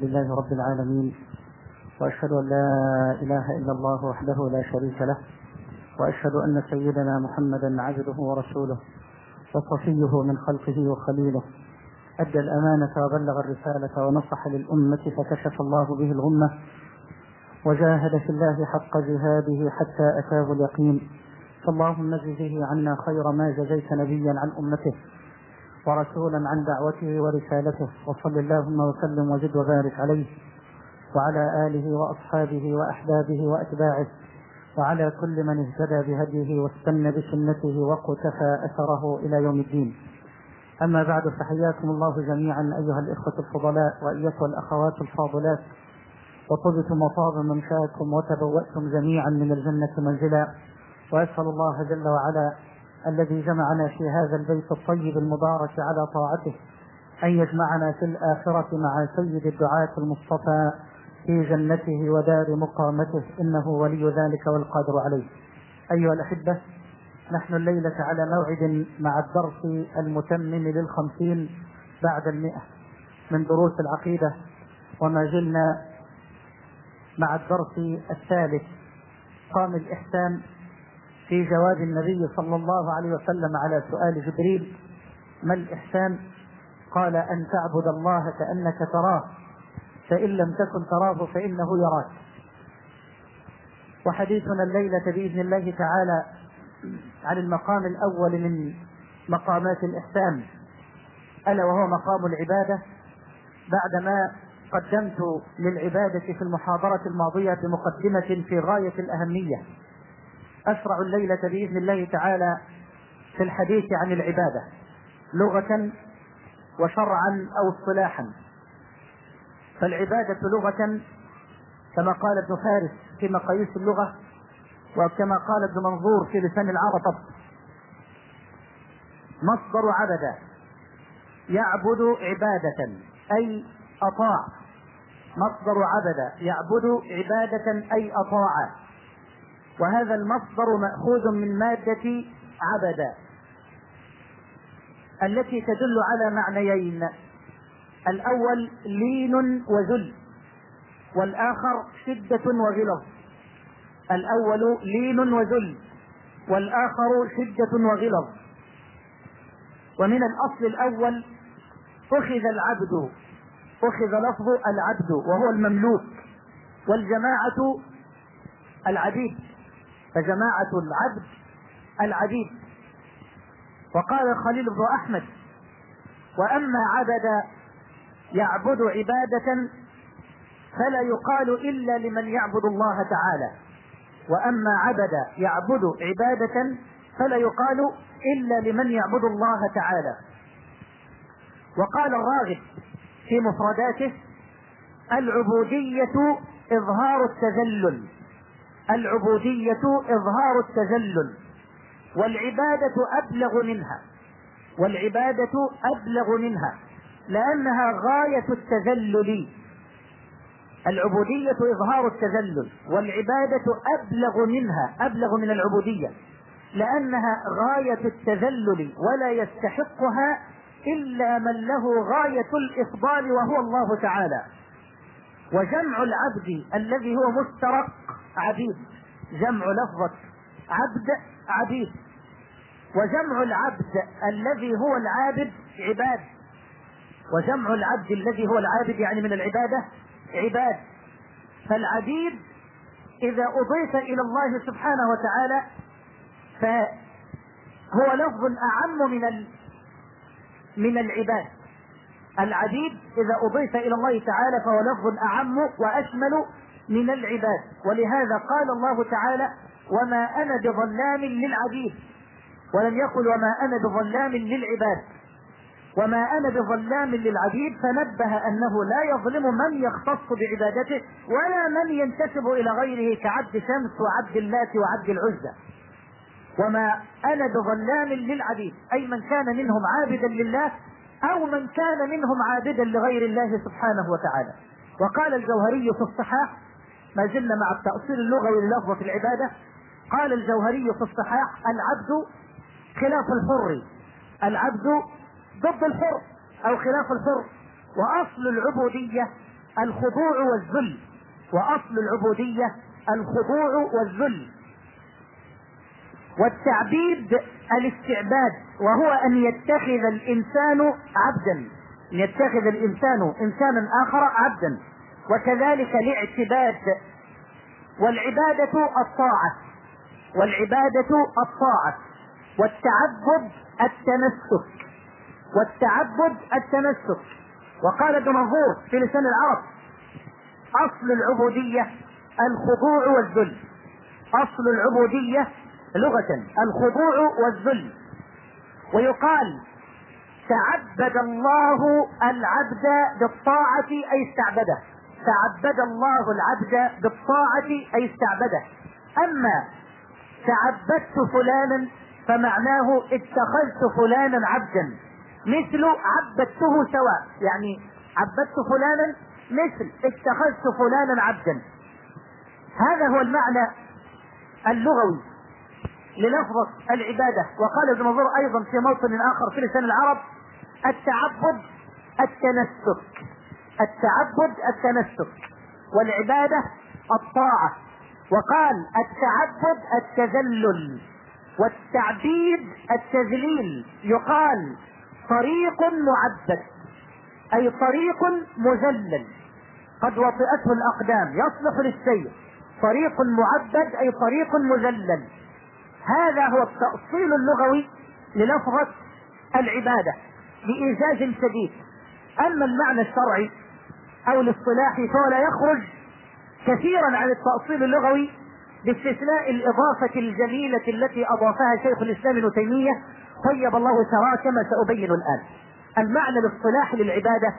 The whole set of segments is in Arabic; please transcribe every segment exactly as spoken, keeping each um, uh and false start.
لله رب العالمين، وأشهد أن لا إله إلا الله وحده لا شريك له، وأشهد أن سيدنا محمدا عبده ورسوله وصفيه من خلقه وخليله، أدى الأمانة وبلغ الرسالة ونصح للأمة فكشف الله به الغمة، وجاهد في الله حق جهاده حتى أتاه اليقين. فاللهم اجزه عنا خير ما جزيت نبيا عن أمته ورسولا عن دعوته ورسالته، وصل اللهم وسلم وزد وبارك عليه وعلى آله وأصحابه وأحبابه وأتباعه وعلى كل من اهتدى بهديه واستنى بسنته وقتفى أثره إلى يوم الدين. أما بعد، فحياكم الله جميعا أيها الإخوة الفضلاء وأيها الأخوات الفاضلات، وطبتم وطاب ممشاكم وتبوأتم جميعا من الجنة منزلا، وأسأل الله جل وعلا الذي جمعنا في هذا البيت الطيب المبارك على طاعته أن يجمعنا في الآخرة مع سيد الدعاة المصطفى في جنته ودار مقامته، إنه ولي ذلك والقادر عليه. أيها الأحبة، نحن الليلة على موعد مع الدرس المتمم للخمسين بعد المئة من دروس العقيدة، وما زلنا مع الدرس الثالث قام الإحسان في جواب النبي صلى الله عليه وسلم على سؤال جبريل: ما الإحسان؟ قال: أن تعبد الله كأنك تراه، فإن لم تكن تراه فإنه يراك. وحديثنا الليلة بإذن الله تعالى عن المقام الأول من مقامات الإحسان، ألا وهو مقام العبادة، بعدما قدمت للعبادة في المحاضرة الماضية بمقدمة في غاية الأهمية. أشرع الليلة بإذن الله تعالى في الحديث عن العبادة لغة وشرعا أو اصطلاحا. فالعبادة لغة كما قال ابن فارس في مقاييس اللغة، وكما قال ابن منظور في لسان العرب: مصدر عبد يعبد عبادة أي أطاع. مصدر عبد يعبد عبادة أي أطاع، وهذا المصدر مأخوذ من مادة عبد التي تدل على معنيين: الأول لين وذل، والآخر شدة وغلظ. الأول لين وذل، والآخر شدة وغلظ. ومن الأصل الأول أخذ العبد، أخذ لفظ العبد وهو المملوك، والجماعة العبيد، فجماعة العبد العبيد. وقال خليل بن أحمد: وأما عبد يعبد عبادة فلا يقال إلا لمن يعبد الله تعالى. وأما عبد يعبد عبادة فلا يقال إلا لمن يعبد الله تعالى. وقال الراغب في مفرداته: العبودية إظهار التذلل، العبودية إظهار التذلل، والعبادة أبلغ منها، والعبادة أبلغ منها لأنها غاية التذلل. العبودية إظهار التذلل، والعبادة أبلغ منها، أبلغ من العبودية، لأنها غاية التذلل، ولا يستحقها إلا من له غاية الإفضال وهو الله تعالى. وجمع العبد الذي هو مشترك عبيد، جمع لفظة عبد عبيد، وجمع العبد الذي هو العابد عباد، وجمع العبد الذي هو العابد يعني من العبادة عباد. فالعبيد إذا أضيف إلى الله سبحانه وتعالى فهو لفظ أعم من من العباد. العبيد إذا أضيف إلى الله تعالى فهو لفظ أعم وأشمل من العباد. ولهذا قال الله تعالى: وما أنا بظلام للعبيد، ولم يقل وما أنا بظلام للعباد. وما أنا بظلام للعبيد، فنبه أنه لا يظلم من يختص بعبادته ولا من ينتسب إلى غيره كعبد شمس وعبد اللات وعبد العزى. وما أنا بظلام للعبيد أي من كان منهم عابدا لله أو من كان منهم عابدا لغير الله سبحانه وتعالى. وقال الجوهري في الصحاح، ما زلنا مع التأصيل اللغوي للفظة العبادة، قال الجوهري في الصحاح: العبد خلاف الحر، العبد ضد الحر أو خلاف الحر، وأصل العبودية الخضوع والذل، وأصل العبودية الخضوع والذل. والتعبيد الاستعباد، وهو أن يتخذ الإنسان عبدا، أن يتخذ الإنسان إنسانا آخر عبدا. وكذلك الاعتباد. والعبادة الطاعة، والعبادة الطاعة والتعبد التنسك، والتعبد التنسك. وقال ابن منظور في لسان العرب: أصل العبودية الخضوع والذل. أصل العبودية لغة الخضوع والذل. ويقال تعبد الله العبد بالطاعة أي استعبده، تعبد الله العبد بالطاعة أي استعبده. أما تعبدت فلانا فمعناه اتخذت فلانا عبدا، مثل عبدته سواء، يعني عبدت فلانا مثل اتخذت فلانا عبدا. هذا هو المعنى اللغوي للفظة العبادة. وقال ابن منظور أيضا في موطن آخر في لسان العرب: التعبد التنسك، التعبد التنسك، والعبادة الطاعة. وقال التعبد التذلل، والتعبيد التذليل. يقال طريق معبد أي طريق مذلل قد وطئته الأقدام يصلح للسير، طريق معبد أي طريق مذلل. هذا هو التأصيل اللغوي للفظة العبادة بإيجاز شديد. أما المعنى الشرعي أو الاصطلاحي فهو لا يخرج كثيرا عن التأصيل اللغوي، باستثناء الإضافة الجميلة التي أضافها شيخ الإسلام ابن تيمية طيب الله ثراه كما سأبين الآن. المعنى الاصطلاحي للعبادة: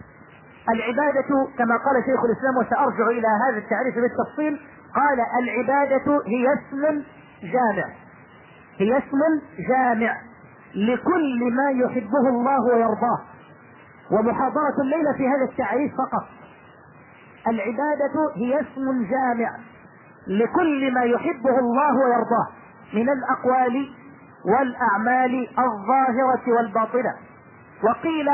العبادة كما قال شيخ الإسلام، وسأرجع إلى هذا التعريف بالتفصيل، قال: العبادة هي اسم جامع، هي اسم جامع لكل ما يحبه الله ويرضاه. ومحاضرة الليلة في هذا التعريف فقط. العبادة هي اسم جامع لكل ما يحبه الله ويرضاه من الأقوال والأعمال الظاهرة والباطنة. وقيل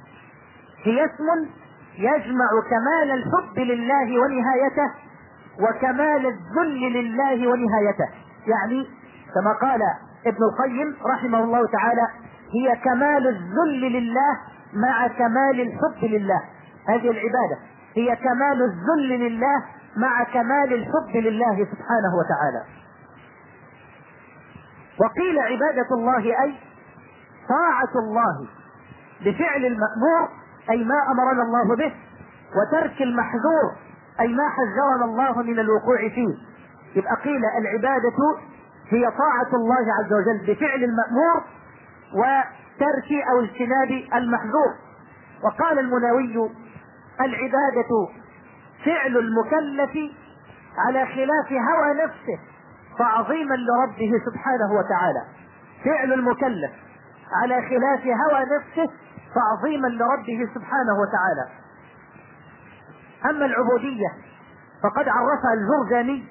هي اسم يجمع كمال الحب لله ونهايته وكمال الذل لله ونهايته. يعني كما قال ابن القيم رحمه الله تعالى: هي كمال الذل لله مع كمال الحب لله. هذه العبادة هي كمال الذل لله مع كمال الحب لله سبحانه وتعالى. وقيل عبادة الله أي طاعة الله بفعل المأمور أي ما أمرنا الله به، وترك المحذور أي ما حذرنا الله من الوقوع فيه. يبقى قيل العبادة هي طاعة الله عز وجل بفعل المأمور وترك أو اجتناب المحذور. وقال المناوي: العبادة فعل المكلف على خلاف هوى نفسه تعظيما لربه سبحانه وتعالى. فعل المكلف على خلاف هوى نفسه تعظيما لربه سبحانه وتعالى. أما العبودية فقد عرفها الجرجاني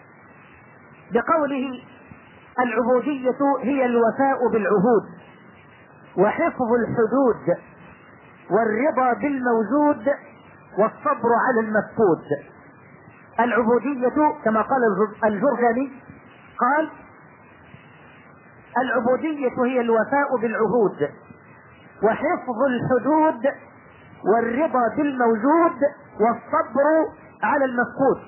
بقوله: العبودية هي الوفاء بالعهود وحفظ الحدود والرضا بالموجود والصبر على المفقود. العبودية كما قال الجرجاني قال: العبودية هي الوفاء بالعهود وحفظ الحدود والرضا بالموجود والصبر على المفقود.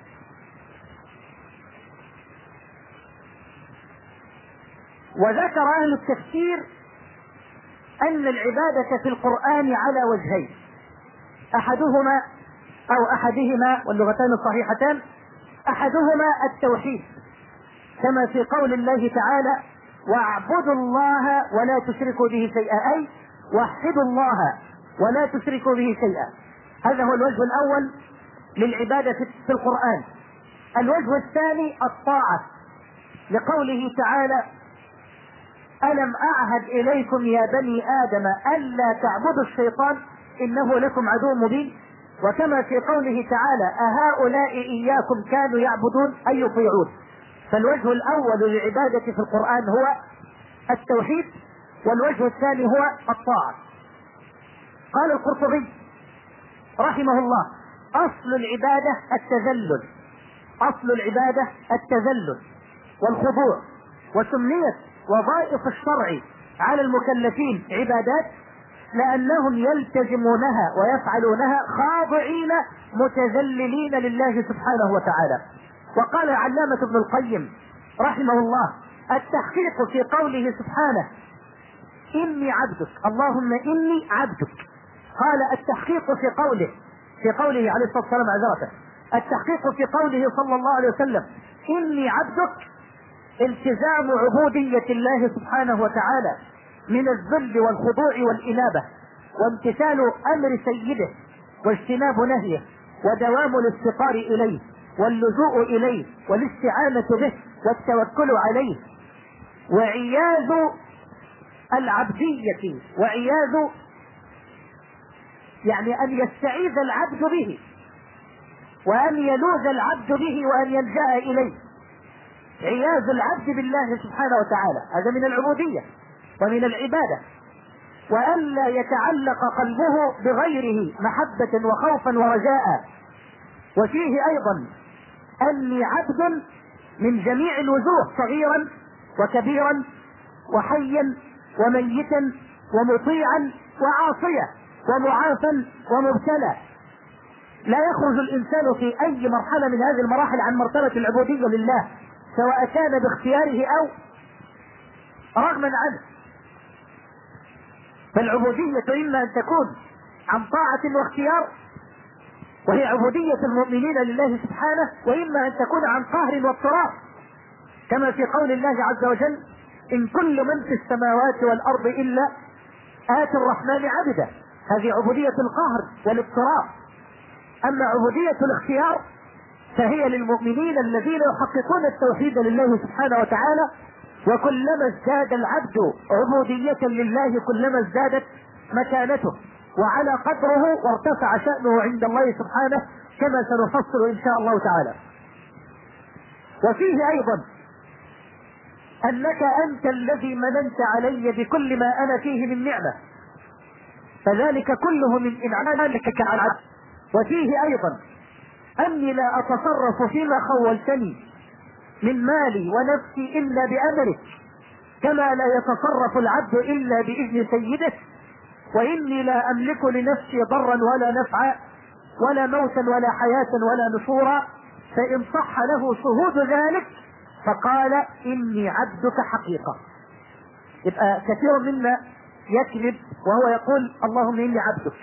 وذكر أهل التفسير أن العبادة في القرآن على وجهين: أحدهما أو أحدهما واللغتان الصحيحتان، أحدهما التوحيد كما في قول الله تعالى: واعبدوا الله ولا تشركوا به شيئا، أي وحدوا الله ولا تشركوا به شيئا. هذا هو الوجه الأول للعبادة في القرآن. الوجه الثاني الطاعة لقوله تعالى: ألم أعهد إليكم يا بني آدم ألا تعبدوا الشيطان إنه لكم عدو مبين. وكما في قوله تعالى: أهؤلاء إياكم كانوا يعبدون أي يطيعون. فالوجه الأول للعبادة في القرآن هو التوحيد، والوجه الثاني هو الطاعة. قال القرطبي: رحمه الله: أصل العبادة التذلل، أصل العبادة التذلل والخضوع، وسميت وظائف الشرع على المكلفين عبادات لأنهم يلتزمونها ويفعلونها خاضعين متذللين لله سبحانه وتعالى. وقال العلامة ابن القيم رحمه الله: التحقيق في قوله سبحانه: إني عبدك، اللهم إني عبدك. قال التحقيق في قوله في قوله عليه الصلاة والسلام عذرته التحقيق في قوله صلى الله عليه وسلم: إني عبدك، التزام عبودية الله سبحانه وتعالى من الذل والخضوع والإنابة، وامتثال أمر سيده واجتناب نهيه، ودوام الافتقار إليه واللجوء إليه والاستعانة به والتوكل عليه، وعياذ العبدية، وعياذ يعني أن يستعيذ العبد به وأن يلوذ العبد به وأن يلجأ إليه. عياذ العبد بالله سبحانه وتعالى، هذا من العبودية ومن العبادة. وألا يتعلق قلبه بغيره محبة وخوفا ورجاء. وفيه أيضا أني عبد من جميع الوجوه، صغيرا وكبيرا وحيا وميتا ومطيعا وعاصيا ومعافا ومبتلى. لا يخرج الإنسان في أي مرحلة من هذه المراحل عن مرتبة العبودية لله، سواء كان باختياره أو رغما عنه. فالعبودية إما أن تكون عن طاعة واختيار، وهي عبودية المؤمنين لله سبحانه، وإما أن تكون عن قهر واضطرار، كما في قول الله عز وجل: إن كل من في السماوات والأرض إلا آتي الرحمن عبدا. هذه عبودية القهر والاضطرار. أما عبودية الاختيار فهي للمؤمنين الذين يحققون التوحيد لله سبحانه وتعالى، وكلما ازداد العبد عبودية لله كلما ازدادت مكانته وعلى قدره وارتفع شأنه عند الله سبحانه، كما سنفصل إن شاء الله تعالى. وفيه أيضا أنك أنت الذي مننت علي بكل ما أنا فيه من نعمة، فذلك كله من إنعامك على العبد. وفيه أيضا أني لا أتصرف فيما خولتني من مالي ونفسي إلا بأمرك، كما لا يتصرف العبد إلا بإذن سيده، وإني لا أملك لنفسي ضرا ولا نفعا ولا موتا ولا حياة ولا نشورا، فإن صح له شهود ذلك فقال إني عبدك حقيقة. يبقى كثير منا يكذب وهو يقول اللهم إني عبدك.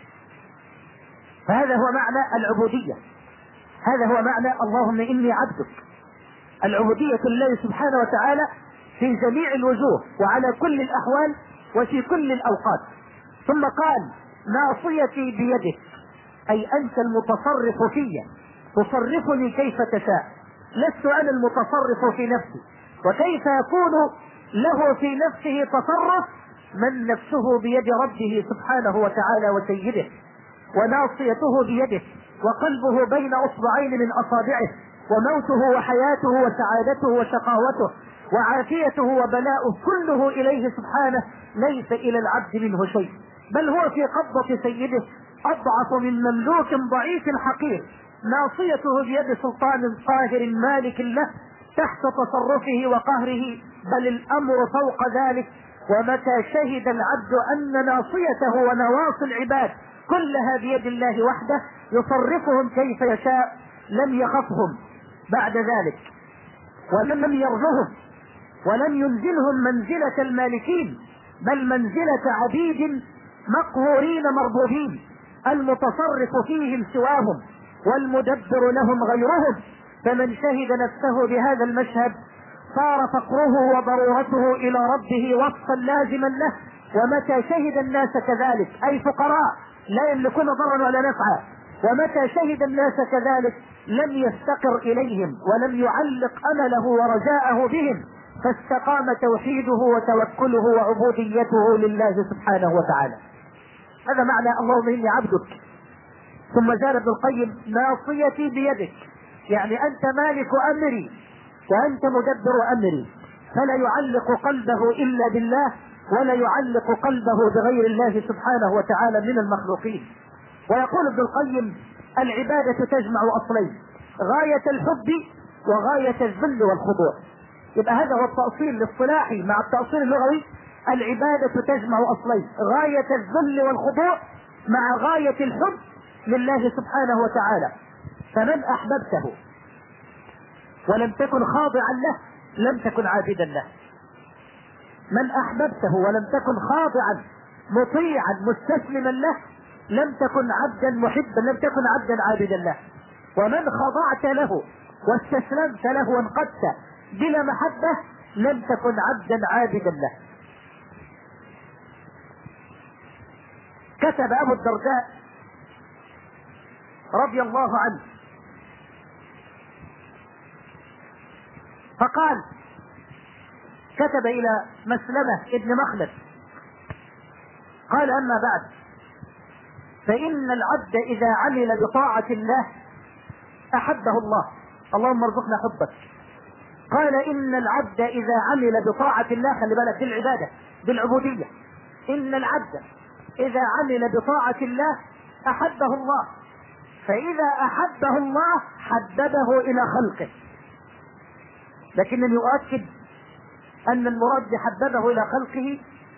فهذا هو معنى العبودية، هذا هو معنى اللهم إني عبدك. العبودية لله سبحانه وتعالى في جميع الوجوه وعلى كل الأحوال وفي كل الأوقات. ثم قال ناصيتي بيدك، أي أنت المتصرف في، تصرفني كيف تشاء، لست أنا المتصرف في نفسي. وكيف يكون له في نفسه تصرف من نفسه بيد ربه سبحانه وتعالى وسيده، وناصيته بيده، وقلبه بين أصبعين من أصابعه، وموته وحياته وسعادته وشقاوته وعافيته وبلاؤه كله إليه سبحانه، ليس إلى العبد منه شيء، بل هو في قبضة سيده أضعف من مملوك ضعيف حقير. ناصيته بيد سلطان قاهر مالك له تحت تصرفه وقهره، بل الأمر فوق ذلك. ومتى شهد العبد أن ناصيته ونواصي العباد كلها بيد الله وحده يصرفهم كيف يشاء، لم يخفهم بعد ذلك ولم يرجهم ولم ينزلهم منزلة المالكين، بل منزلة عبيد مقهورين مربوبين، المتصرف فيهم سواهم والمدبر لهم غيرهم. فمن شهد نفسه بهذا المشهد صار فقره وضرورته إلى ربه وصفا لازما له. ومتى شهد الناس كذلك، أي فقراء لا يملكون ضرا ولا نفعا، ومتى شهد الناس كذلك لم يفتقر إليهم ولم يعلق أمله ورجاءه بهم، فاستقام توحيده وتوكله وعبوديته لله سبحانه وتعالى. هذا معنى اللهم إني عبدك. ثم زاد ابن القيم ناصيتي بيدك، يعني أنت مالك أمري وأنت مدبر أمري، فلا يعلق قلبه إلا بالله ولا يعلق قلبه بغير الله سبحانه وتعالى من المخلوقين. ويقول ابن القيم: العبادة تجمع أصلين، غاية الحب وغاية الذل والخضوع. يبقى هذا هو التأصيل الاصطلاحي مع التأصيل اللغوي. العبادة تجمع أصلين، غاية الذل والخضوع مع غاية الحب لله سبحانه وتعالى. فمن أحببته ولم تكن خاضعا له لم تكن عابدا له. من أحببته ولم تكن خاضعا مطيعا مستسلما له لم تكن عبدا محبا، لم تكن عبدا عابدا له. ومن خضعت له واستسلمت له وانقدت بلا محبة لم تكن عبدا عابدا له. كتب أبو الدرداء رضي الله عنه فقال، كتب إلى مسلمة ابن مخلد قال: أما بعد، فإن العبد إذا عمل بطاعة الله أحبه الله. اللهم ارزقنا حبك. قال: إن العبد إذا عمل بطاعة الله، خلي بالك دي العبادة بالعبودية، إن العبد إذا عمل بطاعة الله أحبه الله، فإذا أحبه الله حببه إلى خلقه. لكنني أؤكد أن المراد حببه إلى خلقه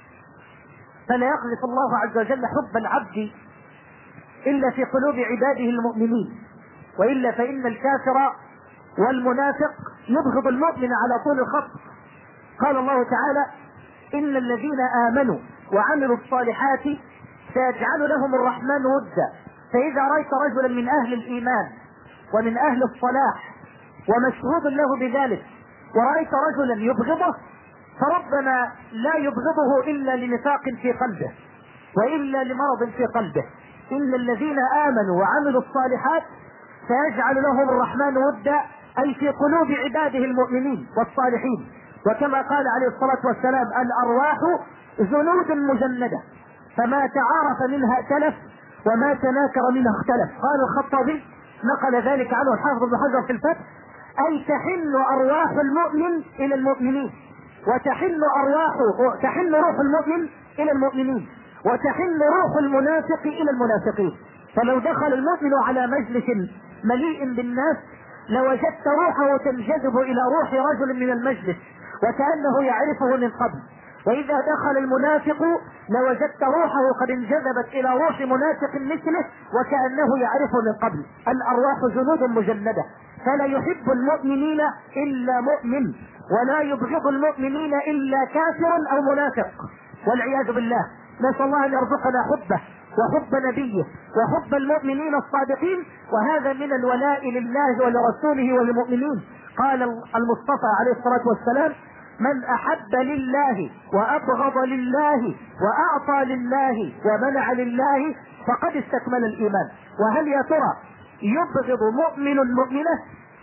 فلا يقذف الله عز وجل حب العبد إلا في قلوب عباده المؤمنين، وإلا فإن الكافر والمنافق يبغض المؤمن على طول الخط. قال الله تعالى: إن الذين آمنوا وعملوا الصالحات سيجعل لهم الرحمن ودا. فإذا رأيت رجلا من أهل الإيمان ومن أهل الصلاح ومشهود له بذلك ورأيت رجلا يبغضه، فربما لا يبغضه إلا لنفاق في قلبه وإلا لمرض في قلبه. إن الذين آمنوا وعملوا الصالحات سيجعل لهم الرحمن ودا، أي في قلوب عباده المؤمنين والصالحين. وكما قال عليه الصلاة والسلام: الأرواح جنود مجندة، فما تعارف منها ائتلف وما تناكر منها اختلف. قال الخطابي، نقل ذلك عنه الحافظ ابن حجر في الفتح: أي تحن أرواح المؤمن إلى المؤمنين، وتحن أرواحه تحن روح المؤمن إلى المؤمنين، وتحن روح المنافق إلى المنافقين. فلو دخل المؤمن على مجلس مليء بالناس لوجدت روحه تنجذب إلى روح رجل من المجلس وكأنه يعرفه من قبل، وإذا دخل المنافق لوجدت روحه قد انجذبت إلى روح منافق مثله وكأنه يعرفه من قبل. الأرواح جنود مجندة، فلا يحب المؤمنين إلا مؤمن، ولا يبغض المؤمنين إلا كافر أو منافق، والعياذ بالله. نسأل الله أن يرزقنا حبه وحب نبيه وحب المؤمنين الصادقين، وهذا من الولاء لله ولرسوله وللمؤمنين. قال المصطفى عليه الصلاة والسلام: من أحب لله وأبغض لله وأعطى لله ومنع لله فقد استكمل الإيمان. وهل يا ترى يبغض مؤمن مؤمنة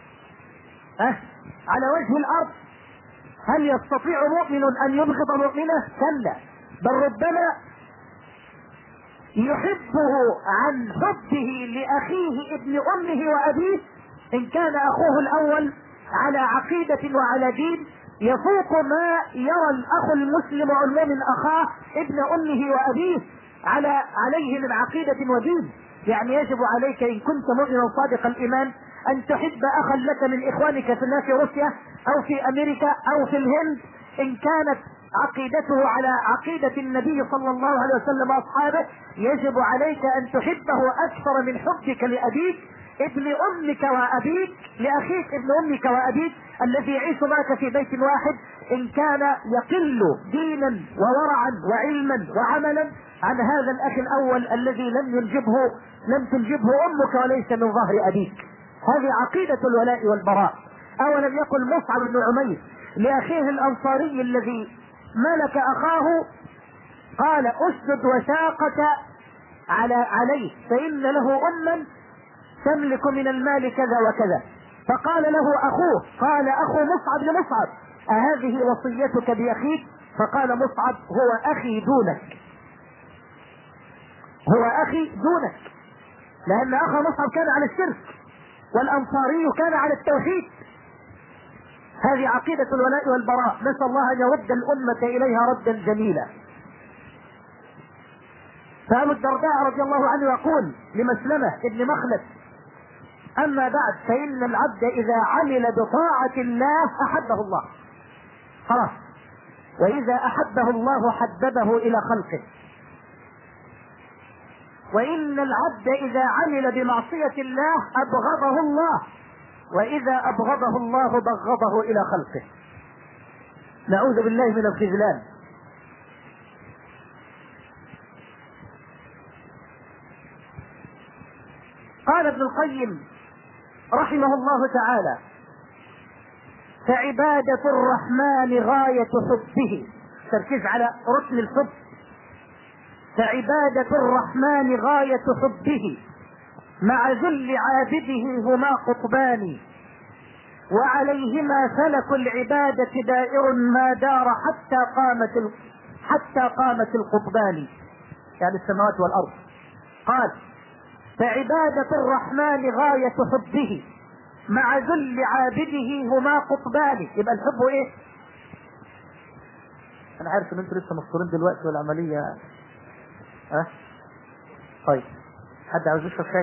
أه؟ على وجه الأرض؟ هل يستطيع مؤمن أن يبغض مؤمنة؟ كلا، بل ربما يحبه عن حبه لأخيه ابن أمه وأبيه، إن كان أخوه الأول على عقيدة وعلى دين يفوق ما يرى الأخ المسلم المؤمن أخاه ابن أمه وأبيه على عليه من عقيدة ودين. يعني يجب عليك إن كنت مؤمنا صادق الإيمان أن تحب أخا لك من إخوانك في الله في روسيا أو في أمريكا أو في الهند، إن كانت عقيدته على عقيدة النبي صلى الله عليه وسلم وأصحابه، يجب عليك أن تحبه أكثر من حبك لأبيك ابن أمك وأبيك، لأخيك ابن أمك وأبيك الذي يعيش معك في بيت واحد، إن كان يقل دينا وورعا وعلما وعملا عن هذا الأخ الأول الذي لم ينجبه لم تنجبه أمك وليس من ظهر أبيك. هذه عقيدة الولاء والبراء. أولم يقل مصعب بن عمير لأخيه الأنصاري الذي ملك أخاه قال: أسد وثاقة على عليه فإن له أما تملك من المال كذا وكذا. فقال له أخوه، قال أخو مصعب لمصعب: أهذه وصيتك بأخيك؟ فقال مصعب: هو أخي دونك، هو أخي دونك، لأن أخ مصعب كان على الشرك والأنصاري كان على التوحيد. هذه عقيدة الولاء والبراء، نسأل الله أن يرد الأمة إليها ردا جميلا. فأبو الدرداء رضي الله عنه يقول لمسلمة ابن مخلد: أما بعد فإن العبد إذا عمل بطاعة الله أحبه الله، خلاص، وإذا أحبه الله حببه إلى خلقه، وإن العبد إذا عمل بمعصية الله أبغضه الله، وإذا أبغضه الله بغضه إلى خلقه. نعوذ بالله من الخذلان. قال ابن القيم رحمه الله تعالى: فعبادة الرحمن غاية حبه، تركيز على ركن الحب. فعبادة الرحمن غاية حبه مع ذل عابده هما قطبان، وعليهما فلك العبادة دائر ما دار حتى قامت ال... حتى قامت القطبان، يعني السماوات والأرض. قال: فعبادة الرحمن غاية حبه مع ذل عابده هما قطبان. يبقى الحب ايه؟ انا عارف ان انتوا لسه مفطورين دلوقتي والعملية ها أه؟ طيب، حد عاوز يشرب شاي؟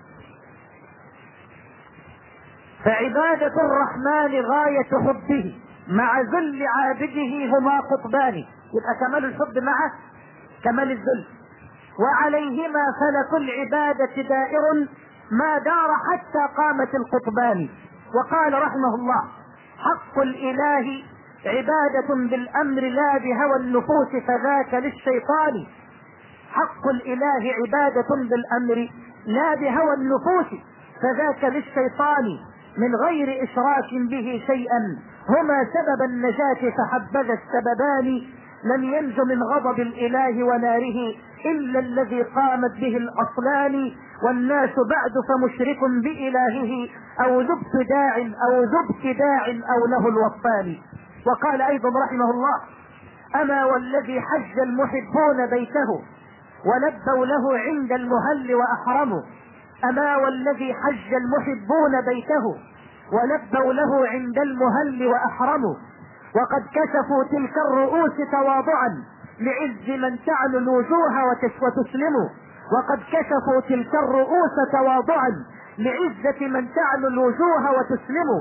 فعبادة الرحمن غاية حبه مع ذل عابده هما قطبان. يبقى كمال الحب مع كمال الذل. وعليهما فلك العبادة دائر ما دار حتى قامت القطبان. وقال رحمه الله: حق الإله عبادة بالأمر لا بهوى النفوس فذاك للشيطان. حق الإله عبادة بالأمر لا بهوى النفوس فذاك للشيطان، من غير إشراك به شيئا هما سبب النجاة فحبذا السببان. لم ينج من غضب الإله وناره إلا الذي قامت به الأصلان، والناس بعد فمشرك بإلهه أو ذو ابتداع أو ذو ابتداع أو له الوصفان. وقال أيضا رحمه الله: أما والذي حج المحبون بيته ولبوا له عند المهل وأحرموا. أما والذي حج المحبون بيته ولبوا له عند المهل وأحرموا، وقد كشفوا تلك الرؤوس تواضعا لعز من تعلو الوجوه وتسلموا. وقد كشفوا تلك الرؤوس تواضعا لعزة من تعلو الوجوه وتسلموا.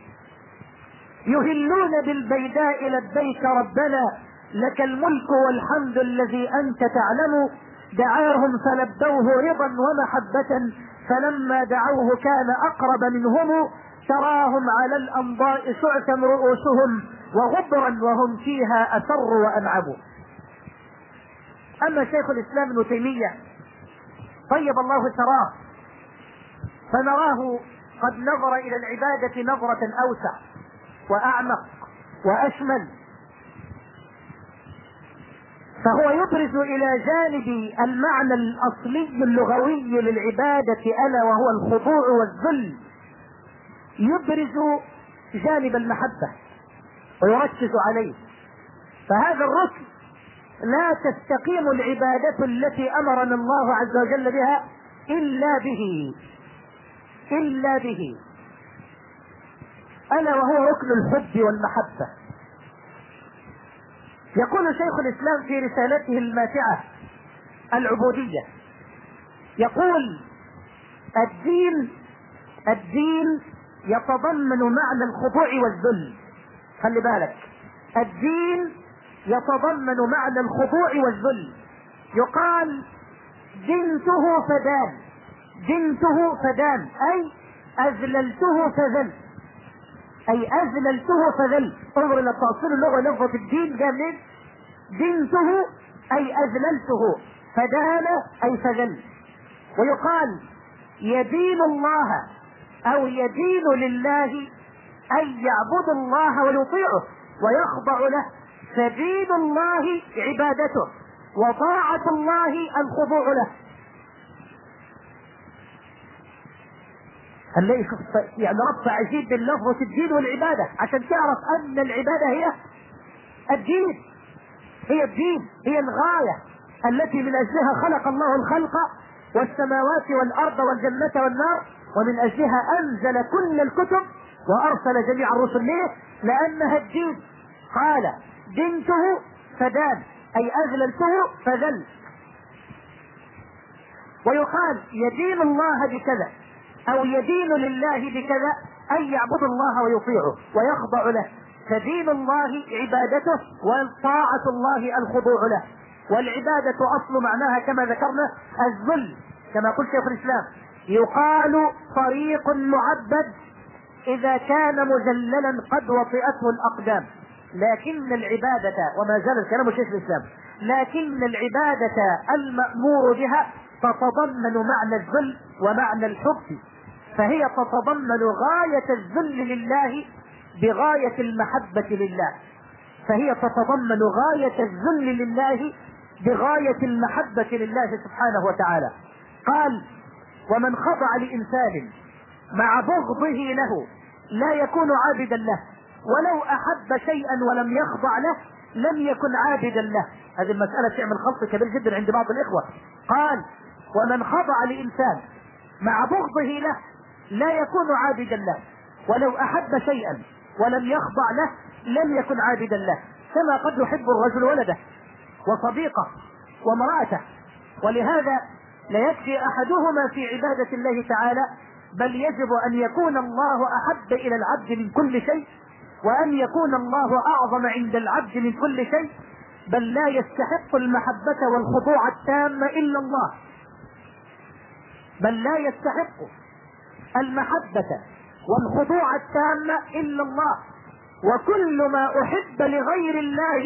يهلون بالبيداء لبيك ربنا لك الملك والحمد الذي أنت تعلم. دعاهم فلبوه رضا ومحبة فلما دعوه كان أقرب منهم. تراهم على الأنضاء شعثا رؤوسهم وغبرا وهم فيها أسروا وأنعموا. أما شيخ الإسلام ابن تيمية طيب الله ثراه، فنراه قد نظر إلى العبادة نظرة أوسع وأعمق وأشمل، فهو يبرز إلى جانب المعنى الأصلي اللغوي للعبادة ألا وهو الخضوع والذل، يبرز جانب المحبة ويركز عليه. فهذا الركن لا تستقيم العبادة التي أمرنا الله عز وجل بها إلا به إلا به ألا وهو ركن الحب والمحبة. يقول شيخ الإسلام في رسالته الماتعة العبودية، يقول: الدين الدين يتضمن معنى الخضوع والذل. خلي بالك، الدين يتضمن معنى الخضوع والذل. يقال: دنته فدان، دنته فدان أي أذللته فذل، أي أذللته فذل. انظر إلى تأصيل اللغة، لفظة الدين جاء منين؟ دنته أي أذللته، فدان أي فذل. ويقال: يدين الله أو يدين لله أي يعبد الله ويطيعه ويخضع له. فدين الله عبادته وطاعة الله الخضوع له. هنلاقي يعني ربط عجيب بين لفظة الدين والعبادة عشان تعرف أن العبادة هي الدين، هي الدين، هي الغاية التي من أجلها خلق الله الخلق والسماوات والأرض والجنة والنار، ومن أجلها أنزل كل الكتب وأرسل جميع الرسل. ليه؟ لأنها الدين. قال: دنته فدان أي أذللته فذل. ويقال يدين الله بكذا او يدين لله بكذا، ان يعبد الله ويطيعه ويخضع له. فدين الله عبادته، وطاعة الله الخضوع له. والعبادة اصل معناها كما ذكرنا الذل، كما قلت شيخ الاسلام يقال طريق معبد اذا كان مذللا قد وطئته الاقدام. لكن العبادة، وما زال الكلام شيخ الاسلام، لكن العبادة المأمور بها تتضمن معنى الذل ومعنى الحب، فهي تتضمن غاية الذل لله بغاية المحبة لله، فهي تتضمن غاية الذل لله بغاية المحبة لله سبحانه وتعالى. قال: ومن خضع لإنسان مع بغضه له لا يكون عابدا له، ولو أحب شيئا ولم يخضع له لم يكن عابدا له. هذه المسألة تعمل خلط كبير جدا عند بعض الإخوة. قال: ومن خضع لإنسان مع بغضه له لا يكون عابدا له، ولو أحب شيئا ولم يخضع له لم يكن عابدا له، كما قد يحب الرجل ولده وصديقه وامرأته. ولهذا لا يكفي أحدهما في عبادة الله تعالى، بل يجب أن يكون الله أحب إلى العبد من كل شيء، وأن يكون الله أعظم عند العبد من كل شيء، بل لا يستحق المحبة والخضوع التام إلا الله، بل لا يستحق المحبة والخضوع التام إلا الله. وكل ما أحب لغير الله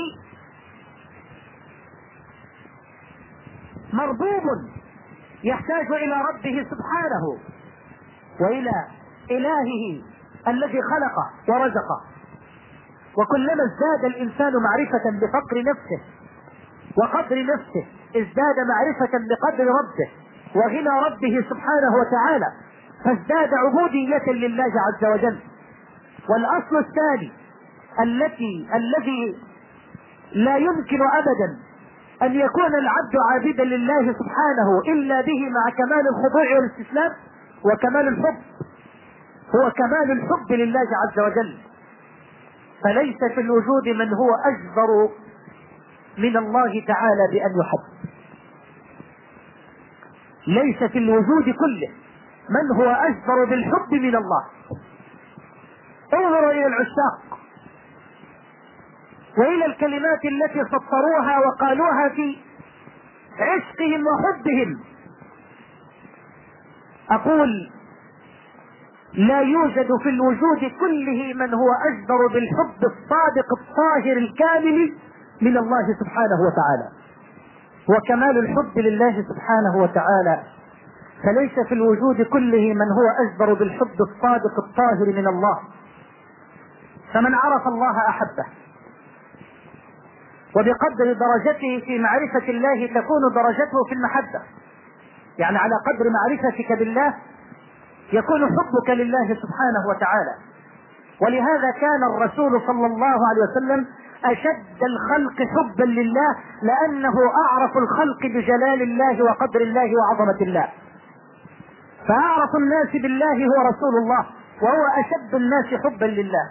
مربوب، يحتاج إلى ربه سبحانه وإلى إلهه الذي خلقه ورزقه. وكلما ازداد الإنسان معرفة بفقر نفسه وقدر نفسه ازداد معرفة بقدر ربه وغنى ربه سبحانه وتعالى، فازداد عبودية لله عز وجل. والأصل الثاني التي الذي لا يمكن أبدا أن يكون العبد عابدا لله سبحانه إلا به مع كمال الخضوع والاستسلام وكمال الحب، هو كمال الحب لله عز وجل. فليس في الوجود من هو أجدر من الله تعالى بأن يحب، ليس في الوجود كله من هو أجدر بالحب من الله. انظروا إلى العشاق وإلى الكلمات التي سطروها وقالوها في عشقهم وحبهم. أقول: لا يوجد في الوجود كله من هو أجدر بالحب الصادق الطاهر الكامل من الله سبحانه وتعالى، وكمال الحب لله سبحانه وتعالى. فليس في الوجود كله من هو أجدر بالحب الصادق الطاهر من الله. فمن عرف الله أحبه، وبقدر درجته في معرفة الله تكون درجته في المحبة، يعني على قدر معرفتك بالله يكون حبك لله سبحانه وتعالى. ولهذا كان الرسول صلى الله عليه وسلم أشد الخلق حبا لله، لأنه أعرف الخلق بجلال الله وقدر الله وعظمة الله. فأعرف الناس بالله هو رسول الله، وهو أشد الناس حبا لله.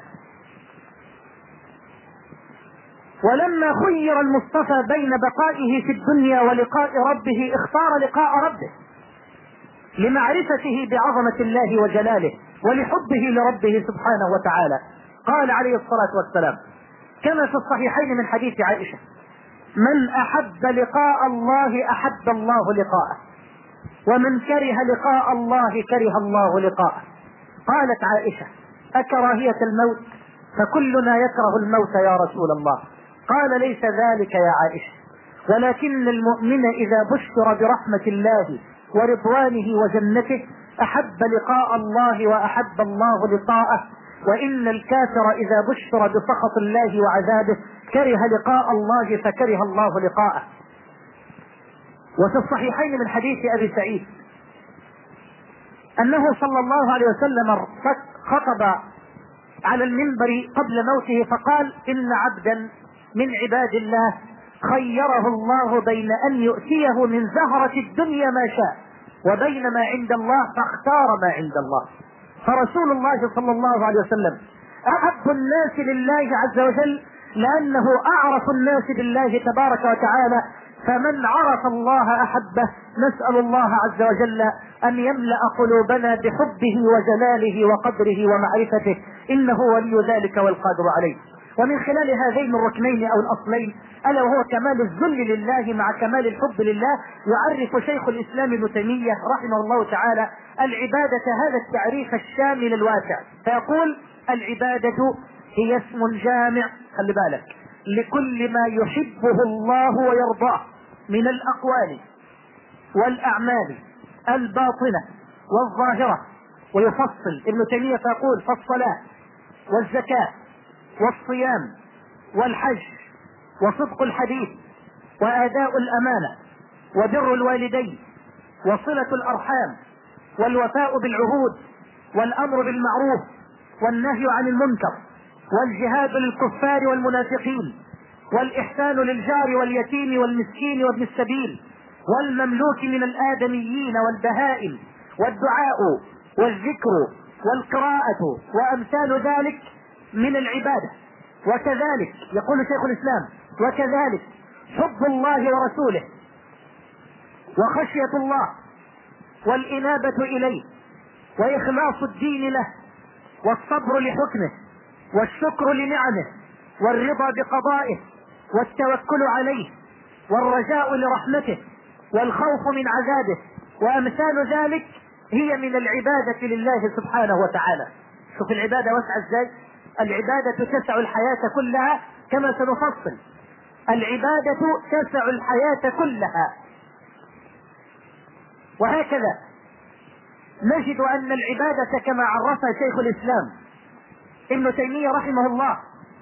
ولما خير المصطفى بين بقائه في الدنيا ولقاء ربه اختار لقاء ربه لمعرفته بعظمة الله وجلاله ولحبه لربه سبحانه وتعالى. قال عليه الصلاة والسلام كما في الصحيحين من حديث عائشة: من أحب لقاء الله أحب الله لقاءه، ومن كره لقاء الله كره الله لقاءه. قالت عائشة: أكراهية الموت؟ فكلنا يكره الموت يا رسول الله. قال: ليس ذلك يا عائشة، ولكن المؤمن إذا بشر برحمة الله ورضوانه وجنته أحب لقاء الله وأحب الله لقاءه، وإن الكافر إذا بشر بسخط الله وعذابه كره لقاء الله فكره الله لقاءه. وفي الصحيحين من حديث أبي سعيد أنه صلى الله عليه وسلم خطب على المنبر قبل موته فقال: إن عبدا من عباد الله خيره الله بين أن يؤتيه من زهرة الدنيا ما شاء وبين ما عند الله فاختار ما عند الله. فرسول الله صلى الله عليه وسلم أحب الناس لله عز وجل لأنه أعرف الناس بالله تبارك وتعالى، فمن عرف الله أحبه. نسأل الله عز وجل أن يملأ قلوبنا بحبه وجلاله وقدره ومعرفته، إنه ولي ذلك والقادر عليه. ومن خلال هذين الركنين أو الأصلين ألا وهو كمال الذل لله مع كمال الحب لله، يعرف شيخ الإسلام ابن تيمية رحمه الله تعالى العبادة هذا التعريف الشامل الواسع، فيقول: العبادة هي اسم جامع، خلي بالك، لكل ما يحبه الله ويرضاه من الأقوال والأعمال الباطنة والظاهرة. ويفصل ابن تيمية فيقول: فالصلاة والزكاة والصيام والحج وصدق الحديث وآداء الأمانة وبر الوالدين وصلة الأرحام والوفاء بالعهود والأمر بالمعروف والنهي عن المنكر والجهاد للكفار والمنافقين والإحسان للجار واليتيم والمسكين وابن السبيل والمملوك من الآدميين والبهائم والدعاء والذكر والقراءة وأمثال ذلك من العبادة. وكذلك يقول شيخ الإسلام: وكذلك حب الله ورسوله وخشية الله والإنابة إليه وإخلاص الدين له والصبر لحكمه والشكر لنعمه والرضا بقضائه والتوكل عليه والرجاء لرحمته والخوف من عذابه وأمثال ذلك هي من العبادة لله سبحانه وتعالى. شوف العبادة واسعة ازاي. العبادة تسع الحياة كلها كما سنفصل. العبادة تسع الحياة كلها. وهكذا نجد أن العبادة كما عرفها شيخ الإسلام ابن تيمية رحمه الله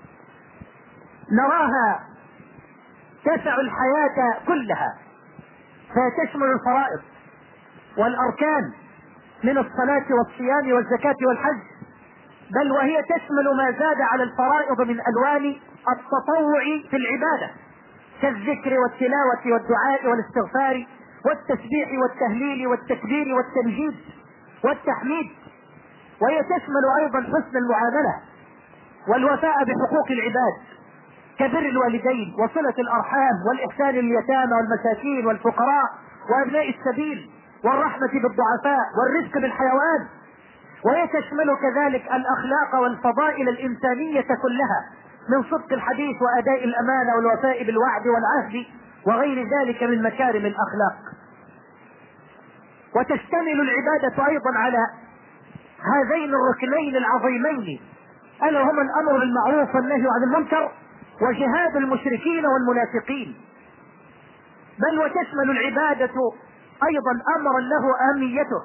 نراها تسع الحياة كلها، فتشمل الفرائض والأركان من الصلاة والصيام والزكاة والحج، بل وهي تشمل ما زاد على الفرائض من ألوان التطوع في العبادة كالذكر والتلاوة والدعاء والاستغفار والتسبيح والتهليل والتكبير والتمجيد والتحميد. وهي تشمل أيضا حسن المعاملة والوفاء بحقوق العباد كبر الوالدين وصلة الأرحام والإحسان لليتامى والمساكين والفقراء وأبناء السبيل والرحمة بالضعفاء والرزق بالحيوان. وهي تشمل كذلك الأخلاق والفضائل الإنسانية كلها من صدق الحديث وأداء الأمانة والوفاء بالوعد والعهد وغير ذلك من مكارم الأخلاق. وتشتمل العبادة أيضا على هذين الركنين العظيمين ألا هما الأمر بالمعروف والنهي عن المنكر وجهاد المشركين والمنافقين. بل وتشمل العبادة أيضا أمرا له أهميته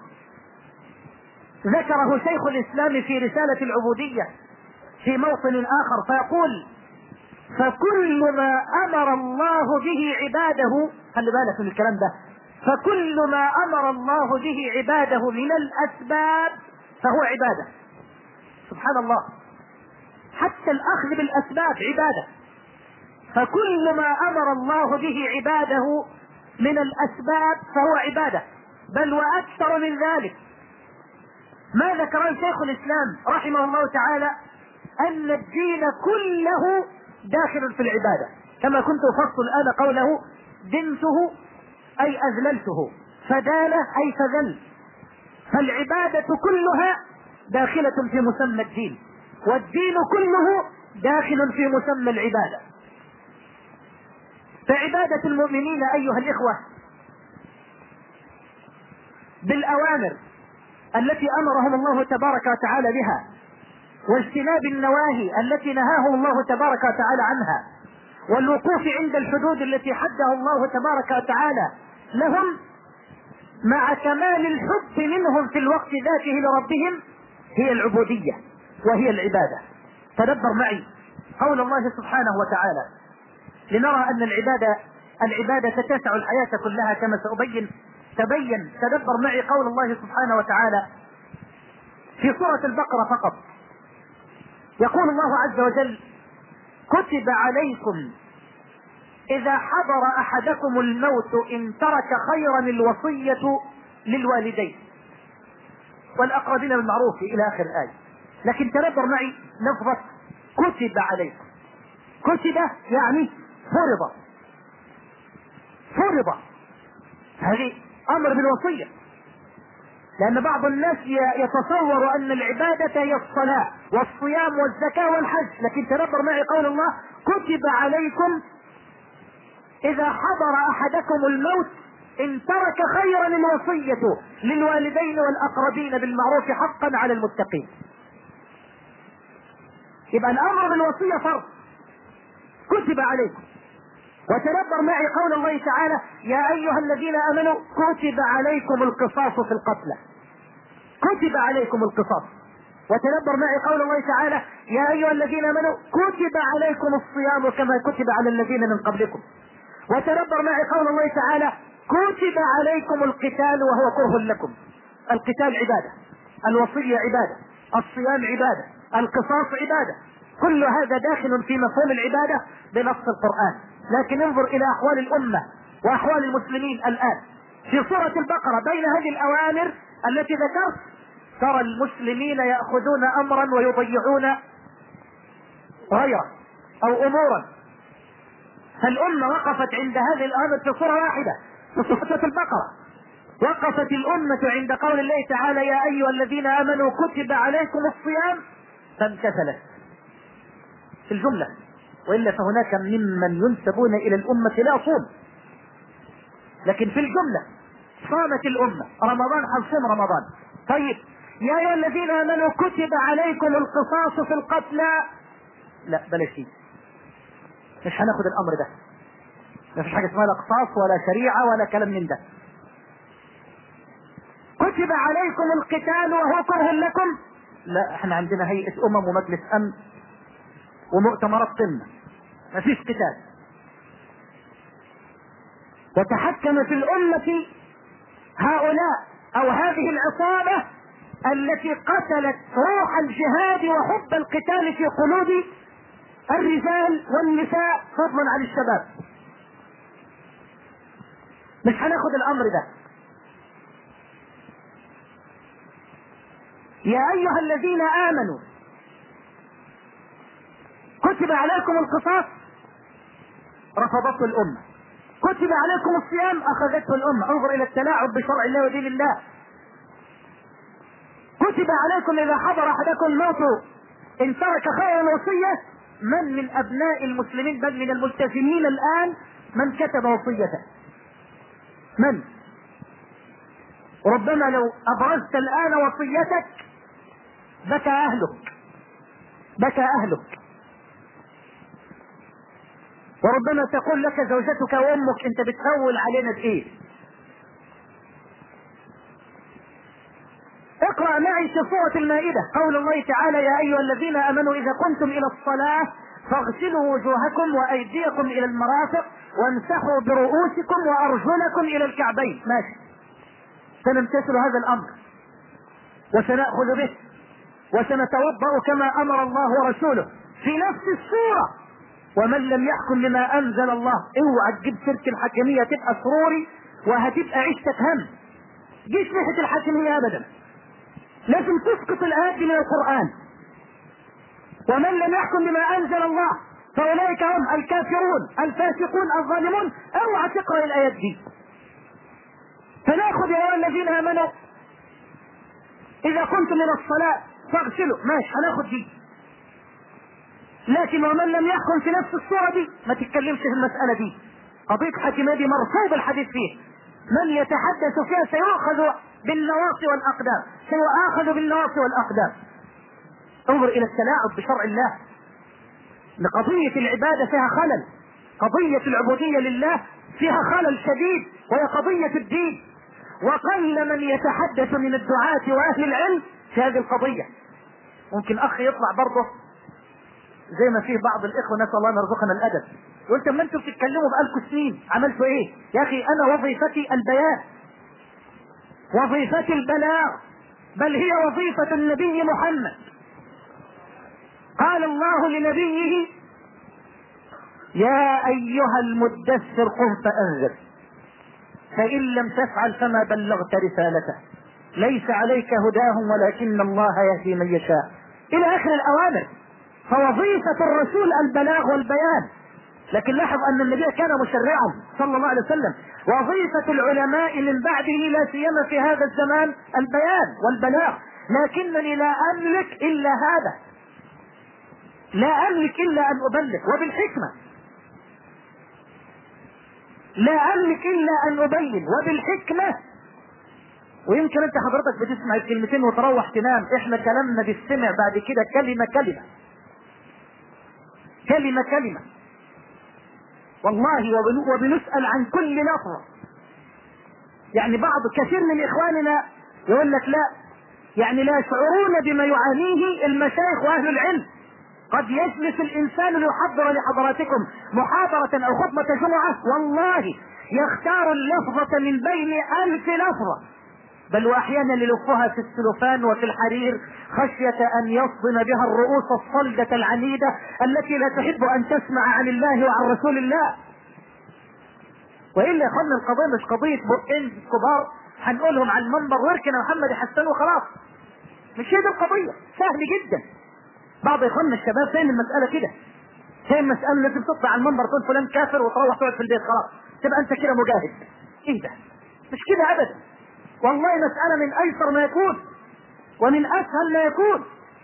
ذكره شيخ الإسلام في رسالة العبودية في موطن آخر فيقول: فكل ما أمر الله به عباده، خلي بالك من الكلام ده، فكل ما أمر الله به عباده من الأسباب فهو عبادة. سبحان الله، حتى الأخذ بالأسباب عبادة. فكل ما أمر الله به عباده من الأسباب فهو عبادة، بل وأكثر من ذلك. ما ذكره شيخ الإسلام رحمه الله تعالى أن الدين كله داخل في العبادة، كما كنت أفصل الآن قوله: دنته أي أذللته، فدانه أي فذل. فالعبادة كلها داخلة في مسمى الدين، والدين كله داخل في مسمى العبادة. فعبادة المؤمنين أيها الإخوة بالأوامر التي أمرهم الله تبارك وتعالى بها واجتناب النواهي التي نهاهم الله تبارك وتعالى عنها والوقوف عند الحدود التي حدها الله تبارك وتعالى لهم مع كمال الحب منهم في الوقت ذاته لربهم هي العبودية وهي العبادة. تدبر معي قول الله سبحانه وتعالى لنرى أن العبادة العبادة تتسع الحياة كلها كما سأبين. تبين تدبر معي قول الله سبحانه وتعالى في سورة البقرة فقط. يقول الله عز وجل: كتب عليكم إذا حضر أحدكم الموت إن ترك خيرا الوصية للوالدين والأقربين بالمعروف إلى آخر الآية. لكن تدبر معي لفظة كتب عليكم. كتب يعني فرض. فرض. هذه امر بالوصية، لان بعض الناس يتصور ان العبادة هي الصلاة والصيام والزكاة والحج، لكن تدبر معي قول الله: كتب عليكم اذا حضر احدكم الموت ان ترك خيرا الوصية للوالدين والاقربين بالمعروف حقا على المتقين. يبقى الامر بالوصية فرض، كتب عليكم. وتدبر معي قول الله تعالى: يا ايها الذين امنوا كتب عليكم القصاص في القتلى. كتب عليكم القصاص. وتدبر معي قول الله تعالى: يا ايها الذين امنوا كتب عليكم الصيام كما كتب على الذين من قبلكم. وتدبر معي قول الله تعالى: كتب عليكم القتال وهو كره لكم. القتال عبادة، الوصية عبادة، الصيام عبادة، القصاص عبادة، كل هذا داخل في مفهوم العبادة بنص القرآن. لكن انظر الى احوال الامة واحوال المسلمين الان في سورة البقرة بين هذه الاوامر التي ذكرت، ترى المسلمين يأخذون امرا ويضيعون غيره او امورا. فالامة وقفت عند هذه الاوامر في سورة واحدة في سورة البقرة. وقفت الامة عند قول الله تعالى: يا ايها الذين امنوا كتب عليكم الصيام، فامتثلت في الجملة، وإلا فهناك ممن ينسبون إلى الأمة لا صوم، لكن في الجملة صامت الأمة. رمضان حصوم رمضان. طيب يا أيها الذين آمنوا كتب عليكم القصاص في القتلى، لا بلاش شيء، مش هناخد الأمر ده، ما فيش حاجة اسمها لا قصاص ولا شريعة ولا كلام من ده. كتب عليكم القتال وهو كره لكم، لا احنا عندنا هيئة أمم ومجلس أمن ومؤتمرات قمة، مفيش قتال. وتحكم في الأمة هؤلاء أو هذه العصابة التي قتلت روح الجهاد وحب القتال في قلوب الرجال والنساء فضلا عن الشباب. مش هناخد الأمر ده. يا أيها الذين آمنوا كتب عليكم القصاص، رفضته الأمة. كتب عليكم الصيام، أخذته الأمة. انظر إلى التلاعب بشرع الله ودين الله. كتب عليكم إذا حضر أحدكم الموت إن ترك خيرا الوصية. من من أبناء المسلمين بل من الملتزمين الآن من كتب وصيته؟ من؟ ربما لو أبرزت الآن وصيتك بكى أهلك، بكى أهلك. وربما تقول لك زوجتك وامك: انت بتهول علينا بايه؟ اقرأ معي في سورة المائدة قول الله تعالى: يا ايها الذين امنوا اذا قمتم الى الصلاة فاغسلوا وجوهكم وايديكم الى المرافق وامسحوا برؤوسكم وارجلكم الى الكعبين. ماشي، سنمتثل هذا الامر وسنأخذ به وسنتوضأ كما امر الله ورسوله في نفس السورة: ومن لم يحكم بما انزل الله. اوعى تجيب سيرة الحاكمية تبقى سروري وهتبقى عيشتك هم. جيش ريحة الحاكمية ابدا، لازم تسقط الآيات من القرآن. ومن لم يحكم بما انزل الله فاولئك هم الكافرون الفاسقون الظالمون. اوعى تقرأ الآيات دي. فناخذ: يا ايها الذين امنوا اذا قمتم الى الصلاة فاغسلوا. ماشي، هناخذ دي. لكن ومن لم يحكم في نفس الصورة دي ما تتكلمش في المسألة دي. قضية حاكمية دي مرفوض الحديث فيه. من يتحدث فيها سيؤخذ بالنواصي والأقدام، سيؤخذ بالنواصي والأقدام. انظر إلى التلاعب بشرع الله. لقضية العبادة فيها خلل، قضية العبودية لله فيها خلل شديد، وهي قضية الدين. وقل من يتحدث من الدعاة وأهل العلم في هذه القضية. ممكن أخ يطلع برضه زي ما فيه بعض الإخوة، نسأل الله أن يرزقنا الأدب، يقول: طب ما أنتم بتتكلموا بقالكم سنين، عملتوا إيه؟ يا أخي أنا وظيفتي البيان، وظيفتي البلاغ، بل هي وظيفة النبي محمد. قال الله لنبيه: يا أيها المدثر قم فأنذر، فإن لم تفعل فما بلغت رسالته، ليس عليك هداهم ولكن الله يهدي من يشاء، إلى آخر الأوامر. فوظيفة الرسول البلاغ والبيان، لكن لاحظ ان النبي كان مشرعا صلى الله عليه وسلم. وظيفة العلماء من بعده لا سيما في هذا الزمان البيان والبلاغ، لكنني لا املك الا هذا، لا املك الا ان ابلغ وبالحكمة، لا املك الا ان ابين وبالحكمة. ويمكن انت حضرتك بتسمع الكلمتين وتروح تنام، احنا كلامنا بيستمع بعد كده كلمة كلمة كلمة كلمة والله، وبنسأل عن كل لفظة. يعني بعض كثير من اخواننا يقول لك لا، يعني لا يشعرون بما يعانيه المشايخ واهل العلم. قد يجلس الانسان ليحضر لحضراتكم محاضرة او خطبة جمعة، والله يختار اللفظة من بين الف لفظة، بل واحيانا يلفها في السلوفان وفي الحرير خشية ان يصدم بها الرؤوس الصلدة العنيدة التي لا تحب ان تسمع عن الله وعن رسول الله. والا يا اخوانا القضية مش قضية بقين كبار هنقولهم على المنبر واركن يا محمد حسن وخلاص، مش هي دي القضية، سهل جدا. بعض اخواننا الشباب فاهم المسألة كده، فاهم المسألة لازم تطلع على المنبر تقول فلان كافر وتروح تقعد في البيت خلاص تبقى انت كده مجاهد. ايه ده؟ مش كده ابدا، والله مسألة من ايسر ما يكون ومن اسهل ما يكون.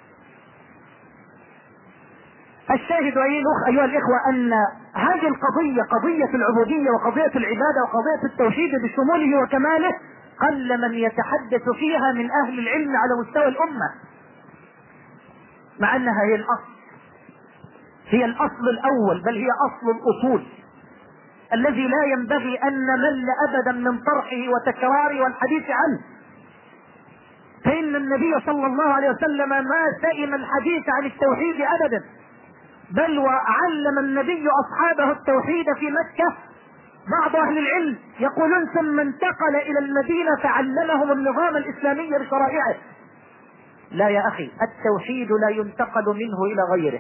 الشاهد ايها الاخوة ان هذه القضية، قضية العبودية وقضية العبادة وقضية التوحيد بشموله وكماله، قل من يتحدث فيها من اهل العلم على مستوى الامة، مع انها هي الاصل، هي الاصل الاول، بل هي اصل الاصول الذي لا ينبغي ان نمل ابدا من طرحه وتكراره والحديث عنه. فان النبي صلى الله عليه وسلم ما سئم الحديث عن التوحيد ابدا، بل وعلم النبي اصحابه التوحيد في مكة. بعض اهل العلم يقولون ثم انتقل الى المدينة فعلمهم النظام الاسلامي بشرائعه. لا يا اخي، التوحيد لا ينتقل منه الى غيره،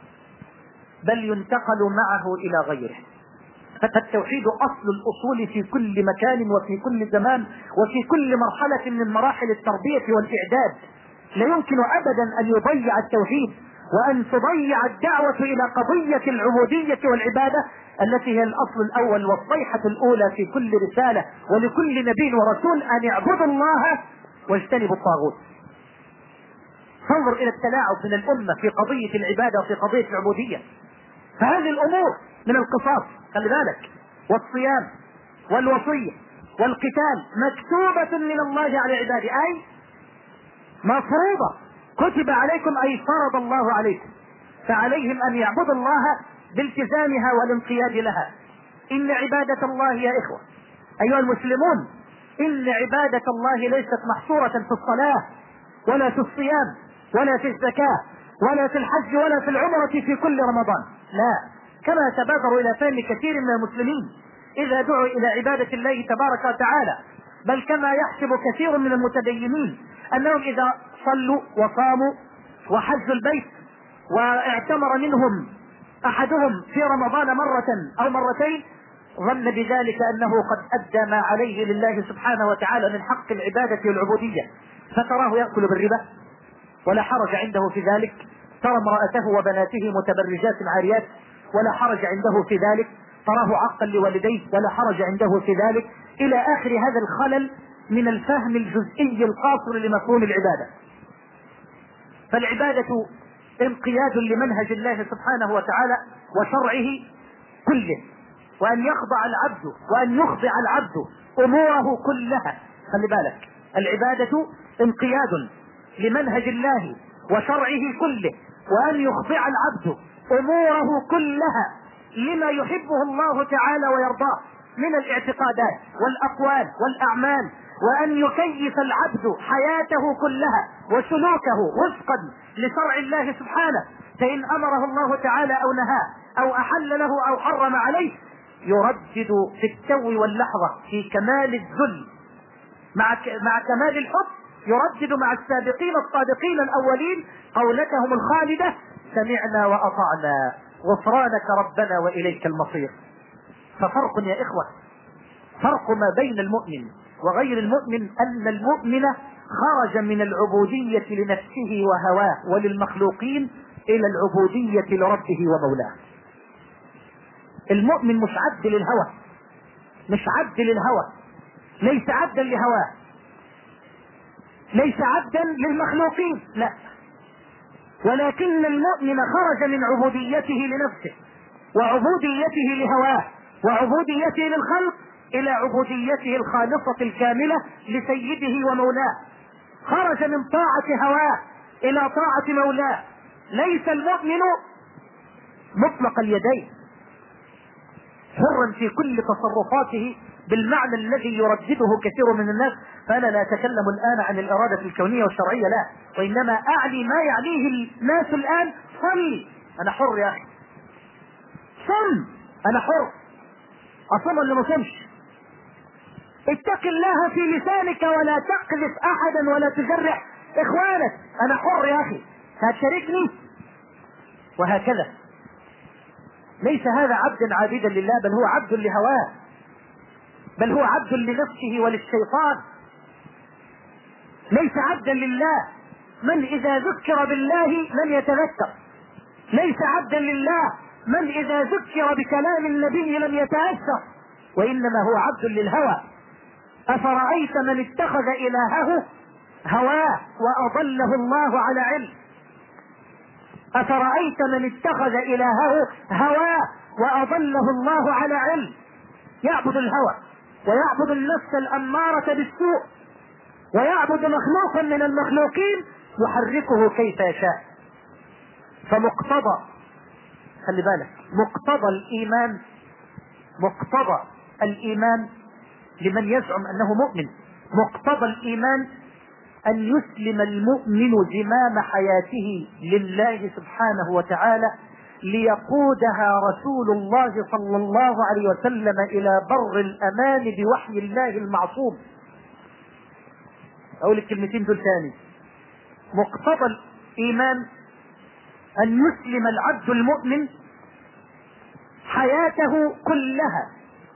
بل ينتقل معه الى غيره. فالتوحيد اصل الاصول في كل مكان وفي كل زمان وفي كل مرحلة من مراحل التربية والاعداد. لا يمكن ابدا ان يضيع التوحيد وان تضيع الدعوة الى قضية العبودية والعبادة التي هي الاصل الاول والصيحة الاولى في كل رسالة ولكل نبي ورسول، ان اعبدوا الله واجتنبوا الطاغوت. فانظر الى التلاعب من الامة في قضية العبادة وفي قضية العبودية. فهذه الامور من القصاص خلي بالك، والصيام والوصية والقتال مكتوبة من الله على عباده، اي مفروضة، كتب عليكم اي فرض الله عليكم، فعليهم ان يعبدوا الله بالتزامها والانقياد لها. ان عبادة الله يا اخوة ايها المسلمون، ان عبادة الله ليست محصورة في الصلاة ولا في الصيام ولا في الزكاة ولا في الحج ولا في العمرة في كل رمضان، لا، كما تبادر الى فهم كثير من المسلمين اذا دعوا الى عبادة الله تبارك وتعالى، بل كما يحسب كثير من المتدينين انهم اذا صلوا وصاموا وحجوا البيت واعتمر منهم احدهم في رمضان مرة او مرتين ظن بذلك انه قد ادى ما عليه لله سبحانه وتعالى من حق العبادة والعبودية، فتراه يأكل بالربا ولا حرج عنده في ذلك، ترى امرأته وبناته متبرجات عاريات ولا حرج عنده في ذلك، تراه عقا لوالديه ولا حرج عنده في ذلك، الى اخر هذا الخلل من الفهم الجزئي القاصر لمفهوم العبادة. فالعبادة انقياد لمنهج الله سبحانه وتعالى وشرعه كله، وان يخضع العبد وان يخضع العبد اموره كلها. خلي بالك، العبادة انقياد لمنهج الله وشرعه كله، وان يخضع العبد اموره كلها لما يحبه الله تعالى ويرضاه من الاعتقادات والاقوال والاعمال، وان يكيف العبد حياته كلها وسلوكه وفقا لشرع الله سبحانه، فان امره الله تعالى او نهاه او احل له او حرم عليه يردد في التو واللحظة في كمال الذل مع مع كمال الحب، يردد مع السابقين الصادقين الاولين قولتهم الخالدة: سمعنا واطعنا غفرانك ربنا واليك المصير. ففرق يا اخوة، فرق ما بين المؤمن وغير المؤمن ان المؤمن خرج من العبودية لنفسه وهواه وللمخلوقين الى العبودية لربه ومولاه. المؤمن مش عبد للهوى، مش عبد للهوى، ليس عبدا لهواه، ليس عبدا للمخلوقين، لا، ولكن المؤمن خرج من عبوديته لنفسه وعبوديته لهواه وعبوديته للخلق الى عبوديته الخالصة الكاملة لسيده ومولاه. خرج من طاعة هواه الى طاعة مولاه. ليس المؤمن مطلق اليدين حرا في كل تصرفاته بالمعنى الذي يردده كثير من الناس. فانا لا اتكلم الان عن الاراده الكونيه والشرعيه، لا، وانما اعلي ما يعنيه الناس الان. صلي، انا حر يا اخي. صم، انا حر. اصم ولا ما صمش؟ اتق الله في لسانك ولا تقذف احدا ولا تجرح اخوانك، انا حر يا اخي، هتشاركني؟ وهكذا. ليس هذا عبدا عابدا لله، بل هو عبد لهواه، بل هو عبد لنفسه وللشيطان. ليس عبدا لله من اذا ذكر بالله لم يتذكر، ليس عبدا لله من اذا ذكر بكلام النبي لم يتأثر، وانما هو عبد للهوى. افرأيت من اتخذ الهه هواه واضله الله على علم. افرأيت من اتخذ الهه هواه واضله الله على علم. يعبد الهوى ويعبد النفس الامارة بالسوء ويعبد مخلوقا من المخلوقين يحركه كيف يشاء. فمقتضى، خلي بالك، مقتضى الايمان، مقتضى الايمان لمن يزعم انه مؤمن، مقتضى الايمان ان يسلم المؤمن زمام حياته لله سبحانه وتعالى ليقودها رسول الله صلى الله عليه وسلم الى بر الامان بوحي الله المعصوم. اقول الكلمتين دول ثاني. مقتضى الايمان ان يسلم العبد المؤمن حياته كلها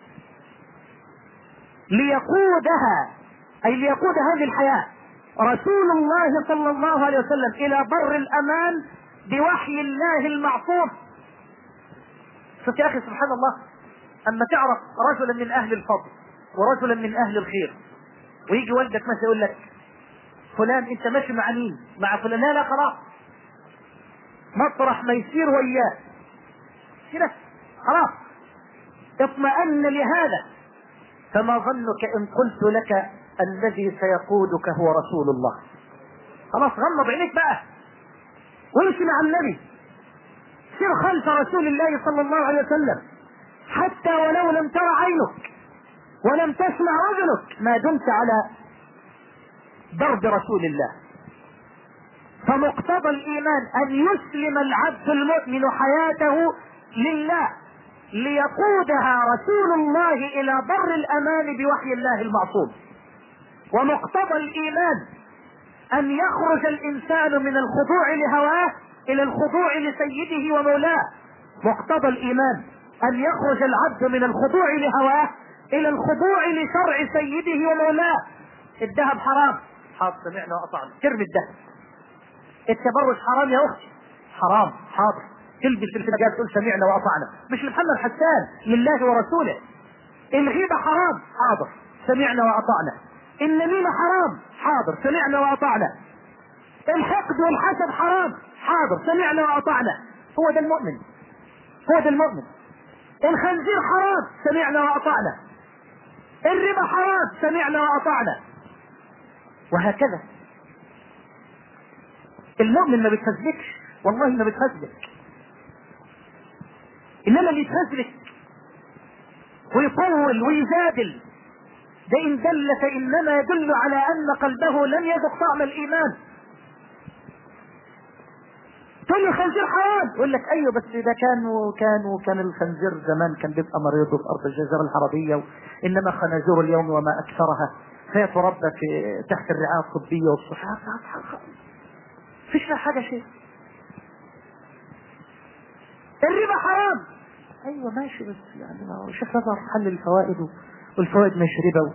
ليقودها، اي ليقود هذه الحياة رسول الله صلى الله عليه وسلم الى بر الامان بوحي الله المعصوم. شوف يا اخي سبحان الله، اما تعرف رجلا من اهل الفضل ورجلا من اهل الخير، ويجي والدك مثلا يقول لك فلان انت ماشي مع مين؟ مع فلان. لا لا خلاص، مطرح ما يصير وياه كده خلاص، اطمأن لهذا. فما ظنك ان قلت لك الذي سيقودك هو رسول الله؟ خلاص غمض عينيك بقى وامشي مع النبي، سير خلف رسول الله صلى الله عليه وسلم حتى ولو لم ترى عينك ولم تسمع اذنك ما دمت على درب رسول الله. فمقتضى الايمان ان يسلم العبد المؤمن حياته لله ليقودها رسول الله الى بر الامان بوحي الله المعصوم. ومقتضى الايمان ان يخرج الانسان من الخضوع لهواه الى الخضوع لسيده ومولاه. مقتضى الايمان ان يخرج العبد من الخضوع لهواه الى الخضوع لشرع سيده ومولاه. الذهب حرام، حاضر سمعنا وأطعنا، ترمي الذهب. التبرج حرام يا اختي، حرام، حاضر، تلبس الحجاب تقول سمعنا وأطعنا، مش لمحمد حسان، لله ورسوله. الغيبة حرام، حاضر سمعنا وأطعنا. النميمة حرام، حاضر سمعنا وأطعنا. الحقد والحسد حرام، حاضر سمعنا وأطعنا. هو ده المؤمن، هو ده المؤمن. الخنزير حرام، سمعنا وأطعنا. الربا حرام، سمعنا وأطعنا. وهكذا. المؤمن ما بيتفزلكش، والله ما بيتفزلك، انما اللي يتفزلك ويطول ويجادل ده ان دل فانما يدل على ان قلبه لم يذق طعم الايمان. تقول له الخنزير حرام، يقول لك ايوه بس ده كان وكان وكان الخنزير زمان كان بيبقى مريض في ارض الجزيره العربيه، انما خنازير اليوم وما اكثرها فيتربى في تحت الرعايه الطبيه والصحه، فيش فيها حاجه شيء. الربا حرام، ايوه ماشي بس يعني شوف نظر حل الفوائد والفوائد مش ربا،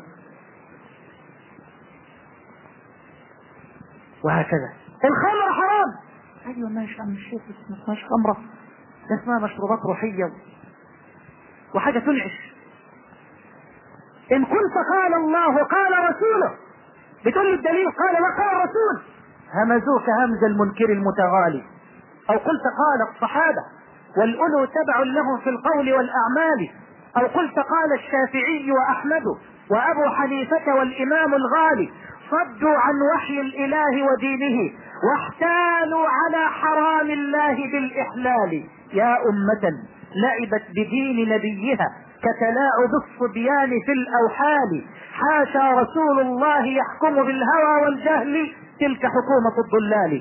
وهكذا. الخمر حرام، ايوه ماشي عم الشيخ بس ما اسمهاش خمره، ده اسمها مشروبات روحيه. وحاجة تنعش. إن قلت قال الله قال رسوله بتقول لي الدليل، قال وقال الرسول، همزوك همز المنكر المتغالي. أو قلت قال الصحابة والأولو تبع لهم في القول والأعمال. أو قلت قال الشافعي وأحمد وأبو حنيفة والإمام الغالي، صدوا عن وحي الإله ودينه واحتالوا على حرام الله بالإحلال. يا أمة لعبت بدين نبيها كتلاعب الصبيان في الأوحال، حاشا رسول الله يحكم بالهوى والجهل، تلك حكومة الضلال.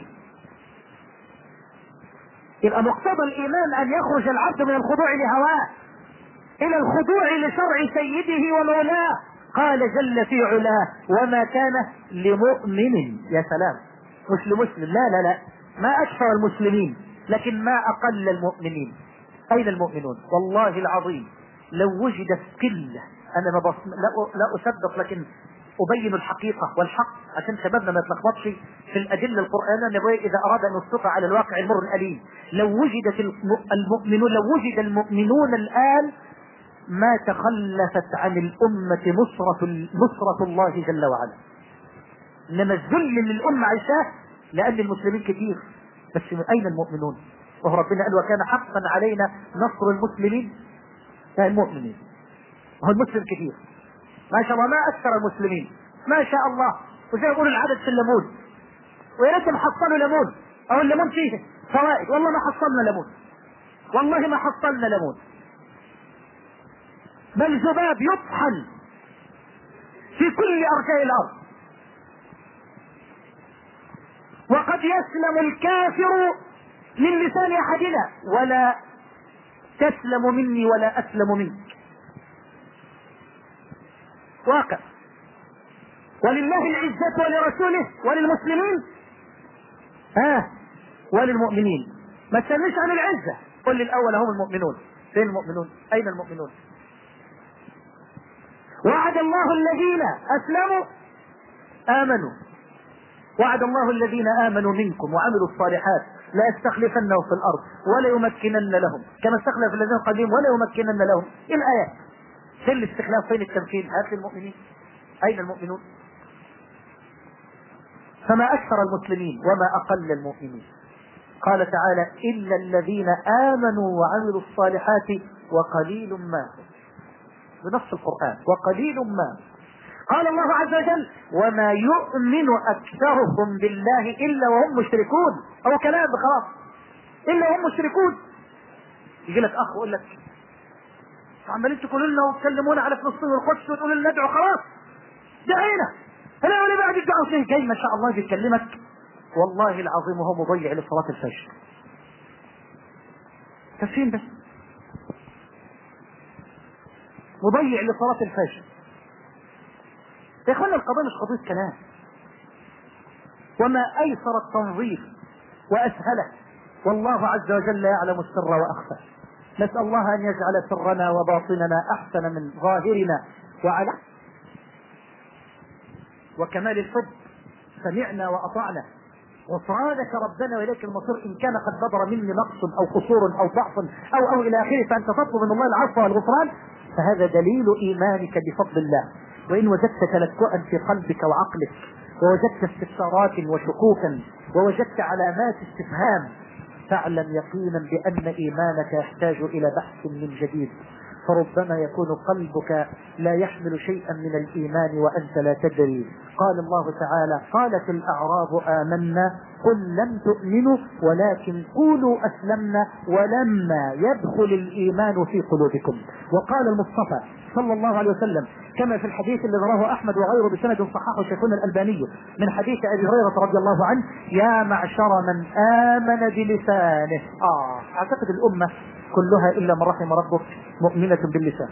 يبقى مقتضى الإيمان أن يخرج العبد من الخضوع لهواه إلى الخضوع لشرع سيده ومولاه. قال جل في علاه وما كان لمؤمن، يا سلام، مش لمسلم، لا لا لا، ما أكثر المسلمين لكن ما أقل المؤمنين. أين المؤمنون؟ والله العظيم لو وجدت قلة، أنا ما بص... لا, لا أصدق لكن أبين الحقيقة والحق عشان شبابنا ما يتلخبطش في الأدلة القرآنية النبوية إذا أراد أن يسقط على الواقع المر الأليم. لو وجدت المؤمنون لو وجد المؤمنون الآن ما تخلفت عن الأمة نصرة نصرة الله جل وعلا. إنما الذل اللي الأمة عايشاه لأن المسلمين كثير، بس أين المؤمنون؟ وهو ربنا قال وكان حقا علينا نصر المسلمين. المؤمنين وهو المسلم كثير ما شاء الله، ما أكثر المسلمين ما شاء الله. وزي يقول العدد في الليمون، ويا ريت حصلوا ليمون، أو الليمون فيه فوائد، والله ما حصلنا ليمون، والله ما حصلنا ليمون، بل ذباب يطحن في كل أرجاء الأرض. وقد يسلم الكافر من لسان أحدنا ولا تسلم مني ولا أسلم منك. واقع. ولله العزة ولرسوله وللمسلمين ها آه. وللمؤمنين. ما تسألنيش عن العزة، قل لي الأول هم المؤمنون. فين المؤمنون؟ أين المؤمنون؟ وعد الله الذين أسلموا آمنوا، وعد الله الذين آمنوا منكم وعملوا الصالحات لا يستخلفنهم في الأرض ولا يمكنن لهم كما استخلف الذين قديم ولا يمكنن لهم. إيه الآيات؟ فين الاستخلاف؟ فين التمكين؟ هات المؤمنين. أين المؤمنون؟ فما أكثر المسلمين وما أقل المؤمنين. قال تعالى إلا الذين آمنوا وعملوا الصالحات وقليل ما، بنص القرآن وقليل ما. قال الله عز وجل وما يؤمن أكثرهم بالله إلا وهم مشركون. أو كلام خلاص، إلا وهم مشركون. يجي لك أخ ويقول لك عمالين تقولوا لنا وتكلمونا على فلسطين والقدس وتقولوا لنا ندعو، خلاص دعينا، أنا ولا بعد الدعوة فيه جاي ما شاء الله بيكلمك والله العظيم وهو مضيع لصلاة الفجر. تفهم بس مضيع لصلاة الفجر. يا اخوانا القضية مش قضية كلام، وما ايسر التنظيف واسهله والله عز وجل يعلم السر واخفى. نسأل الله ان يجعل سرنا وباطننا احسن من ظاهرنا وعلى وكمال الحب سمعنا واطعنا غفرانك ربنا واليك المصير. ان كان قد بدر مني نقص او قصور او ضعف او او الى اخره فانت تطلب من الله العفو والغفران، فهذا دليل ايمانك بفضل الله. وإن وجدت تلكؤا في قلبك وعقلك ووجدت استفسارات وشكوكا ووجدت علامات استفهام فاعلم يقينا بأن إيمانك يحتاج إلى بحث من جديد، فربما يكون قلبك لا يحمل شيئا من الإيمان وأنت لا تدري. قال الله تعالى قالت الأعراب آمنا قل لم تؤمنوا ولكن قولوا أسلمنا ولما يدخل الإيمان في قلوبكم. وقال المصطفى صلى الله عليه وسلم كما في الحديث الذي رواه أحمد وغيره بسند صححه شيخنا الألباني من حديث أبي هريرة رضي الله عنه يا معشر من آمن بلسانه. آه أعتقد الأمة كلها إلا من رحم ربك مؤمنة باللسان.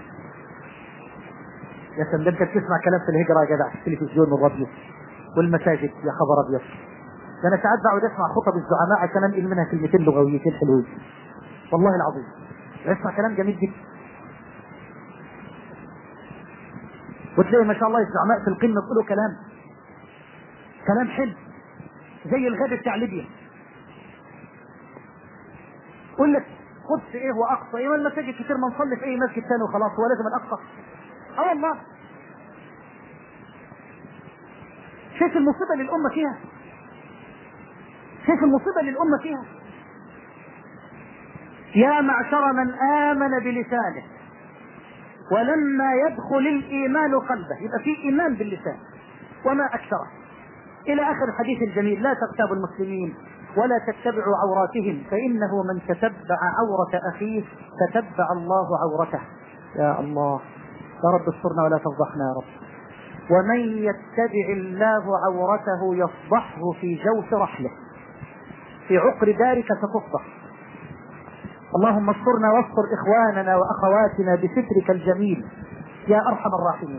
يا سلام، انت بتسمع كلام في الهجرة يا جدع في التلفزيون والراديو والمساجد، يا خبر ابيض. ده انا ساعات بقعد اسمع خطب الزعماء عشان انقل منها كلمتين لغويتين حلوين والله العظيم، اسمع كلام جميل جدا. وتلاقي ما شاء الله الزعماء في القمة يقولوا كلام كلام حلو زي الغد بتاع ليبيا. يقول لك قدس ايه واقصى ايه، والمساجد كتير، ما نصلي في اي مسجد ثاني وخلاص، هو لازم الاقصى؟ اه والله. شايف المصيبه للامه فيها؟ شايف المصيبه للامه فيها؟ يا معشر من امن بلسانه ولما يدخل الايمان قلبه، يبقى في ايمان باللسان وما اكثره، الى اخر الحديث الجميل. لا تغتابوا المسلمين ولا تتبعوا عوراتهم فانه من تتبع عورة اخيه تتبع الله عورته. يا الله، يا رب استرنا ولا تفضحنا يا رب. ومن يتبع الله عورته يفضحه في جوف رحله، في عقر دارك ستفضح. اللهم استرنا واستر اخواننا واخواتنا بسترك الجميل يا ارحم الراحمين.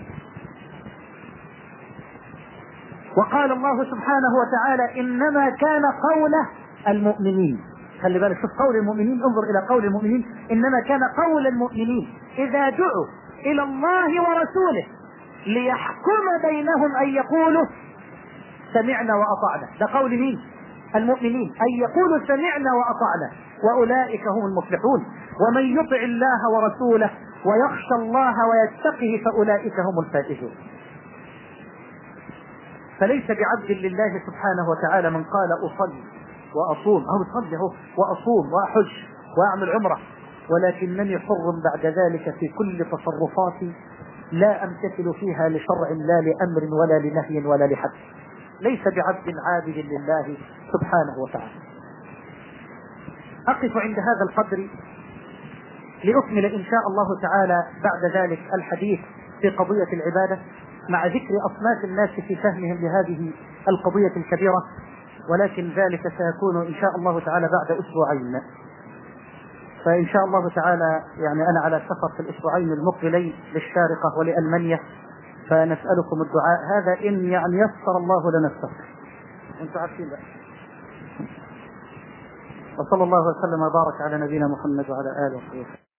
وقال الله سبحانه وتعالى انما كان قول المؤمنين، خلي بالك، شوف قول المؤمنين، انظر الى قول المؤمنين، انما كان قول المؤمنين اذا دعوا الى الله ورسوله ليحكم بينهم ان يقولوا سمعنا واطعنا. ده قول مين؟ المؤمنين، ان يقولوا سمعنا واطعنا واولئك هم المفلحون. ومن يطع الله ورسوله ويخشى الله ويتقه فاولئك هم الفائزون. فليس بعبد لله سبحانه وتعالى من قال اصلي واصوم، او اصلي اهو واصوم واحج واعمل عمره، ولكنني حر بعد ذلك في كل تصرفاتي لا امتثل فيها لشرع لا لامر ولا لنهي ولا لحد. ليس بعبد عابد لله سبحانه وتعالى. اقف عند هذا القدر لاكمل ان شاء الله تعالى بعد ذلك الحديث في قضية العبادة مع ذكر اصناف الناس في فهمهم لهذه القضية الكبيرة، ولكن ذلك سيكون ان شاء الله تعالى بعد اسبوعين. فان شاء الله تعالى يعني انا على سفر في الاسبوعين المقبلين للشارقة ولألمانيا، فنسألكم الدعاء هذا ان يعني يسر الله لنا السفر، انتم عارفين بقى. وصلى الله وسلم وبارك على نبينا محمد وعلى اله وصحبه.